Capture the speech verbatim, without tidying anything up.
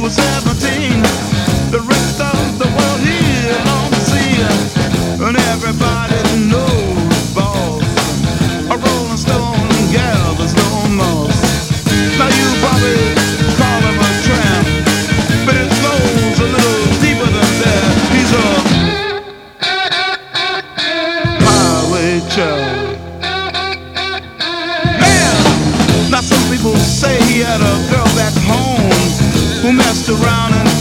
was seventeen. The rest of the world here on the sea, and everybody knows balls. A rolling stone gathers no moss. Now you probably call him a tramp, but it goes a little deeper than that. He's a highway child. Man, now some people say he had a girl back home who messed around and